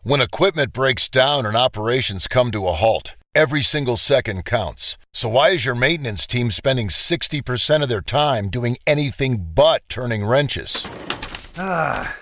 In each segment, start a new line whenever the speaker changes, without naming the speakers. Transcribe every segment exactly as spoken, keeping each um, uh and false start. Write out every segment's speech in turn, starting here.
When equipment breaks down and operations come to a halt, every single second counts. So why is your maintenance team spending sixty percent of their time doing anything but turning wrenches? Ah.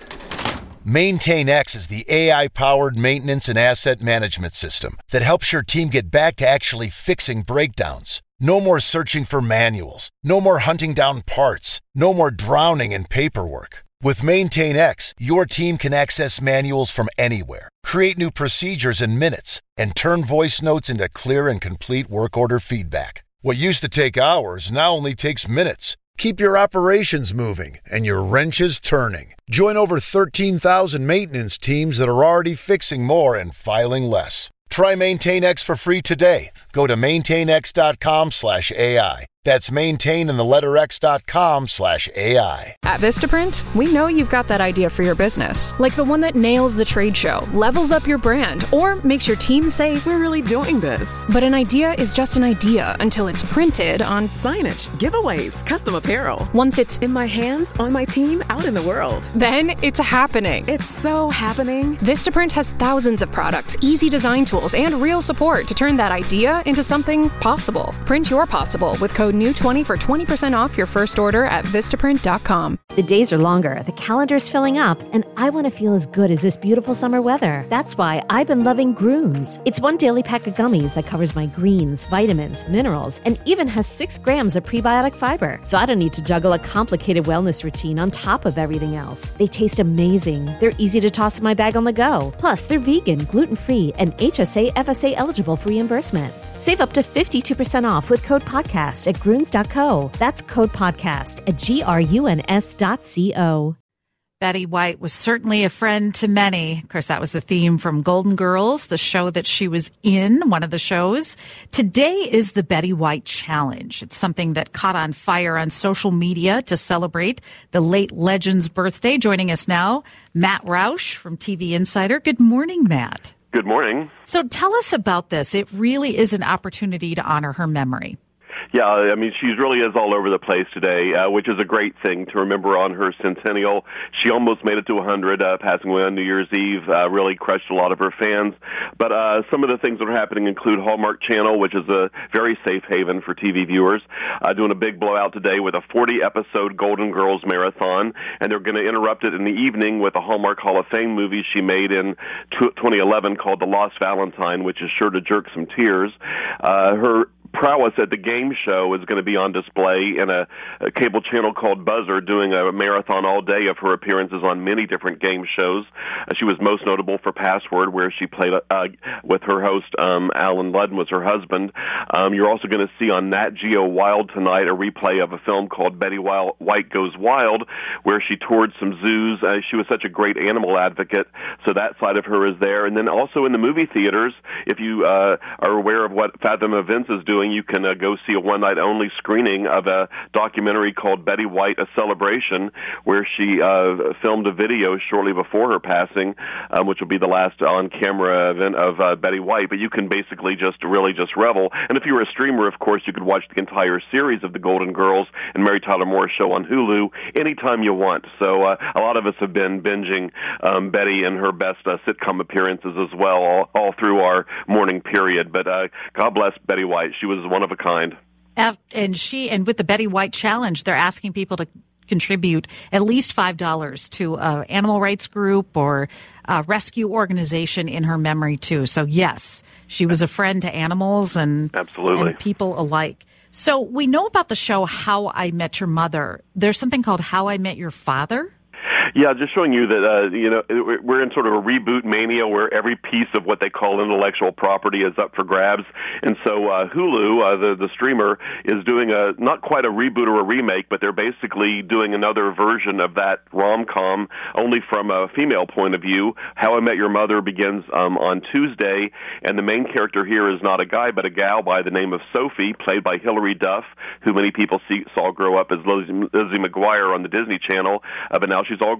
MaintainX is the A I-powered maintenance and asset management system that helps your team get back to actually fixing breakdowns. No more searching for manuals. No more hunting down parts. No more drowning in paperwork. With MaintainX, your team can access manuals from anywhere, create new procedures in minutes, and turn voice notes into clear and complete work order feedback. What used to take hours now only takes minutes. Keep your operations moving and your wrenches turning. Join over thirteen thousand maintenance teams that are already fixing more and filing less. Try MaintainX for free today. Go to maintainx.com slash AI. That's maintain in the letter x.com slash AI.
At Vistaprint, we know you've got that idea for your business. Like the one that nails the trade show, levels up your brand, or makes your team say,
we're really doing this.
But an idea is just an idea until it's printed on
signage, giveaways, custom apparel.
Once it's
in my hands, on my team, out in the world.
Then it's happening.
It's so happening.
Vistaprint has thousands of products, easy design tools, and real support to turn that idea into something possible. Print your possible with code new twenty for twenty percent off your first order at vistaprint dot com.
The days are longer, the calendar's filling up, and I want to feel as good as this beautiful summer weather. That's why I've been loving Grooms. It's one daily pack of gummies that covers my greens, vitamins, minerals, and even has six grams of prebiotic fiber. So I don't need to juggle a complicated wellness routine on top of everything else. They taste amazing. They're easy to toss in my bag on the go. Plus, they're vegan, gluten-free, and H S A F S A eligible for reimbursement. Save up to fifty-two percent off with code podcast at Grooms dot co. That's code podcast at G R U N S dot C O.
Betty White was certainly a friend to many. Of course, that was the theme from Golden Girls, the show that she was in, one of the shows. Today is the Betty White Challenge. It's something that caught on fire on social media to celebrate the late legend's birthday. Joining us now, Matt Roush from T V Insider. Good morning, Matt.
Good morning.
So tell us about this. It really is an opportunity to honor her memory.
Yeah, I mean, she really is all over the place today, uh, which is a great thing to remember on her centennial. She almost made it to one hundred, uh, passing away on New Year's Eve, uh, really crushed a lot of her fans. But uh, some of the things that are happening include Hallmark Channel, which is a very safe haven for T V viewers, uh, doing a big blowout today with a forty-episode Golden Girls marathon, and they're going to interrupt it in the evening with a Hallmark Hall of Fame movie she made in twenty eleven called The Lost Valentine, which is sure to jerk some tears. Uh, her prowess at the game show is going to be on display in a, a cable channel called Buzzer, doing a marathon all day of her appearances on many different game shows. Uh, she was most notable for Password, where she played uh, with her host, um, Alan Ludden was her husband. Um, you're also going to see on Nat Geo Wild tonight a replay of a film called Betty White Goes Wild, where she toured some zoos. Uh, she was such a great animal advocate, so that side of her is there. And then also in the movie theaters, if you uh, are aware of what Fathom Events is doing, you can uh, go see a one-night-only screening of a documentary called Betty White, A Celebration, where she uh, filmed a video shortly before her passing, um, which will be the last on-camera event of uh, Betty White. But you can basically just really just revel. And if you were a streamer, of course, you could watch the entire series of the Golden Girls and Mary Tyler Moore's show on Hulu anytime you want. So uh, a lot of us have been binging um, Betty and her best uh, sitcom appearances as well, all, all through our morning period. But uh, God bless Betty White. She was one of a kind.
And she, and with the Betty White Challenge, they're asking people to contribute at least five dollars to an animal rights group or a rescue organization in her memory, too. So, yes, she was a friend to animals and,
Absolutely.
and people alike. So we know about the show How I Met Your Mother. There's something called How I Met Your Father.
Yeah, just showing you that, uh, you know, we're in sort of a reboot mania where every piece of what they call intellectual property is up for grabs. And so uh, Hulu, uh, the, the streamer, is doing a not quite a reboot or a remake, but they're basically doing another version of that rom-com, only from a female point of view. How I Met Your Mother begins um, on Tuesday, and the main character here is not a guy, but a gal by the name of Sophie, played by Hilary Duff, who many people see, saw grow up as Lizzie, Lizzie McGuire on the Disney Channel, uh, but now she's all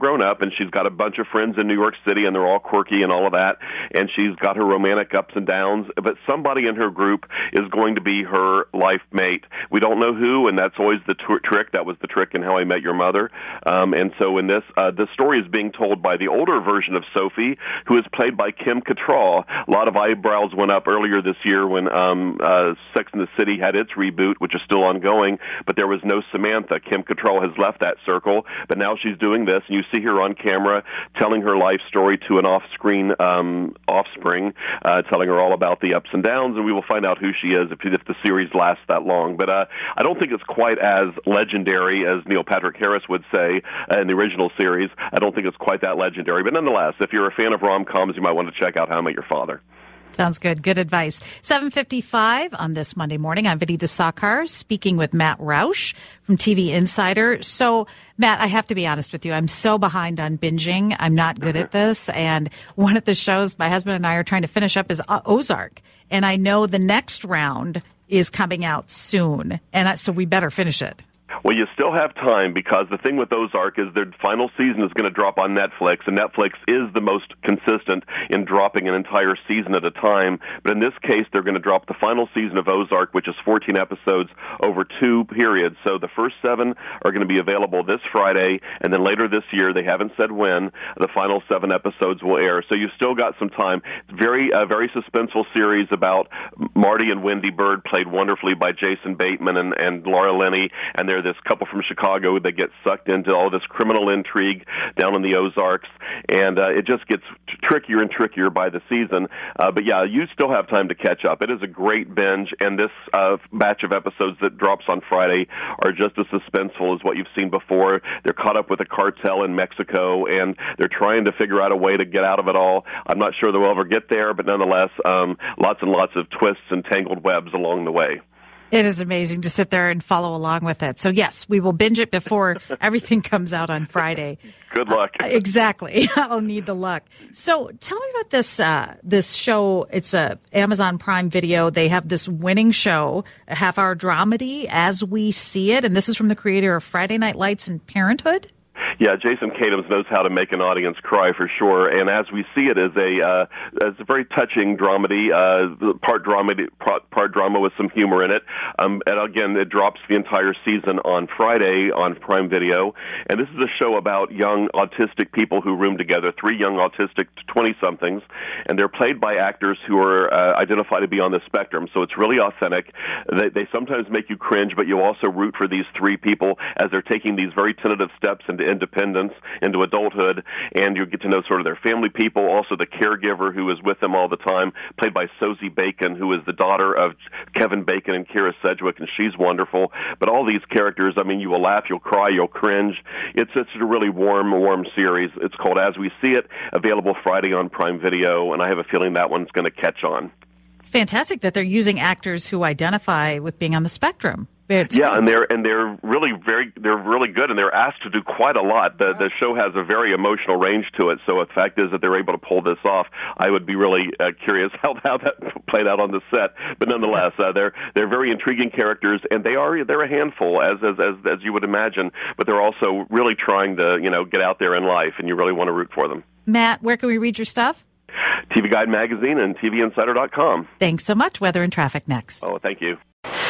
grown up, and she's got a bunch of friends in New York City, and they're all quirky and all of that, and she's got her romantic ups and downs, but somebody in her group is going to be her life mate. We don't know who, and that's always the t- trick. That was the trick in How I Met Your Mother. Um, and so in this, uh, the story is being told by the older version of Sophie, who is played by Kim Cattrall. A lot of eyebrows went up earlier this year when um, uh, Sex and the City had its reboot, which is still ongoing, but there was no Samantha. Kim Cattrall has left that circle, but now she's doing this, and you see her on camera telling her life story to an off-screen um, offspring, uh, telling her all about the ups and downs, and we will find out who she is if, if the series lasts that long. But uh, I don't think it's quite as legendary as Neil Patrick Harris would say uh, in the original series. I don't think it's quite that legendary, but nonetheless, if you're a fan of rom-coms, you might want to check out How I Met Your Father.
Sounds good. Good advice. seven fifty-five on this Monday morning. I'm Vinita Sakar speaking with Matt Roush from T V Insider. So, Matt, I have to be honest with you. I'm so behind on binging. I'm not good at this. And one of the shows my husband and I are trying to finish up is Ozark. And I know the next round is coming out soon. And I, so we better finish it.
Well, you still have time, because the thing with Ozark is their final season is going to drop on Netflix, and Netflix is the most consistent in dropping an entire season at a time. But in this case, they're going to drop the final season of Ozark, which is fourteen episodes over two periods. So the first seven are going to be available this Friday, and then later this year, they haven't said when, the final seven episodes will air. So you've still got some time. It's very, a very suspenseful series about Marty and Wendy Bird, played wonderfully by Jason Bateman and, and Laura Linney, and they're this couple from Chicago that get sucked into all this criminal intrigue down in the Ozarks, and uh, it just gets t- trickier and trickier by the season. Uh, but yeah, you still have time to catch up. It is a great binge, and this uh, batch of episodes that drops on Friday are just as suspenseful as what you've seen before. They're caught up with a cartel in Mexico, and they're trying to figure out a way to get out of it all. I'm not sure they'll ever get there, but nonetheless, um, lots and lots of twists and tangled webs along the way.
It is amazing to sit there and follow along with it. So, yes, we will binge it before everything comes out on Friday.
Good luck.
Uh, exactly. I'll need the luck. So tell me about this uh, this show. It's a Amazon Prime Video. They have this winning show, a half-hour dramedy, As We See It. And this is from the creator of Friday Night Lights and Parenthood.
Yeah, Jason Katims knows how to make an audience cry for sure, and As We See It is a uh, is a very touching dramedy, uh, part dramedy, part, part drama with some humor in it. Um, and again, it drops the entire season on Friday on Prime Video, and this is a show about young autistic people who room together, three young autistic twenty-somethings, and they're played by actors who are uh, identified to be on the spectrum, so it's really authentic. They, they sometimes make you cringe, but you also root for these three people as they're taking these very tentative steps into independence, into adulthood, and you get to know sort of their family people, also the caregiver who is with them all the time, played by Sosie Bacon, who is the daughter of Kevin Bacon and Kira Sedgwick, and she's wonderful. But all these characters, I mean, you will laugh, you'll cry, you'll cringe. It's, it's a really warm, warm series. It's called As We See It, available Friday on Prime Video, and I have a feeling that one's going to catch on.
It's fantastic that they're using actors who identify with being on the spectrum. It's
yeah,
great.
and they're and they're really very they're really good, and they're asked to do quite a lot. The the show has a very emotional range to it, so the fact is that they're able to pull this off. I would be really uh, curious how how that played out on the set, but nonetheless, uh, they're they're very intriguing characters, and they are they're a handful as as as, as you would imagine, but they're also really trying to you know get out there in life, and you really want to root for them.
Matt, where can we read your stuff?
T V Guide Magazine and T V Insider dot com.
Thanks so much. Weather and traffic next.
Oh, thank you.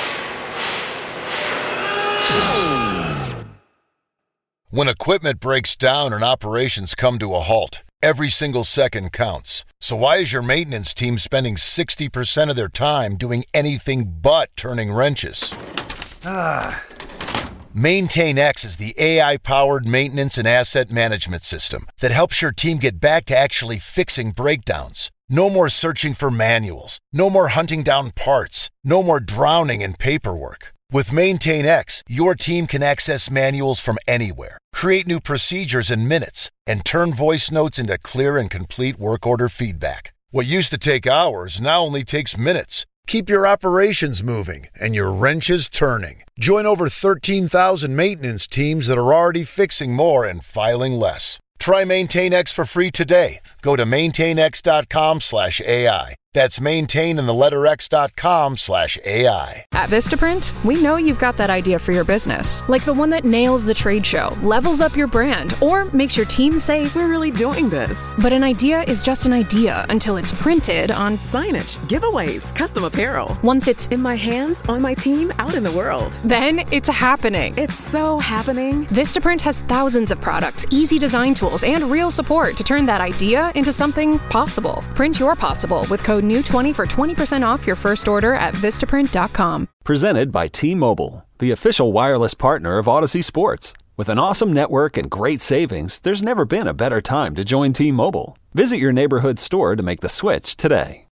When equipment breaks down and operations come to a halt, every single second counts. So why is your maintenance team spending sixty percent of their time doing anything but turning wrenches? Ah. MaintainX is the A I-powered maintenance and asset management system that helps your team get back to actually fixing breakdowns. No more searching for manuals. No more hunting down parts. No more drowning in paperwork. With MaintainX, your team can access manuals from anywhere, create new procedures in minutes, and turn voice notes into clear and complete work order feedback. What used to take hours now only takes minutes. Keep your operations moving and your wrenches turning. Join over thirteen thousand maintenance teams that are already fixing more and filing less. Try MaintainX for free today. Go to maintainx dot com slash A I. That's maintain in the letter X dot com slash AI.
At Vistaprint, we know you've got that idea for your business, like the one that nails the trade show, levels up your brand, or makes your team say,
We're really doing this.
but an idea is just an idea until it's printed on
Signage, giveaways, custom apparel.
once it's
In my hands, on my team, out in the world.
then it's happening.
It's so happening.
Vistaprint has thousands of products, easy design tools, and real support to turn that idea into something possible. Print your possible with code new twenty for twenty percent off your first order at vistaprint dot com.
Presented by T-Mobile, the official wireless partner of Odyssey Sports. With an awesome network and great savings, there's never been a better time to join T-Mobile. Visit your neighborhood store to make the switch today.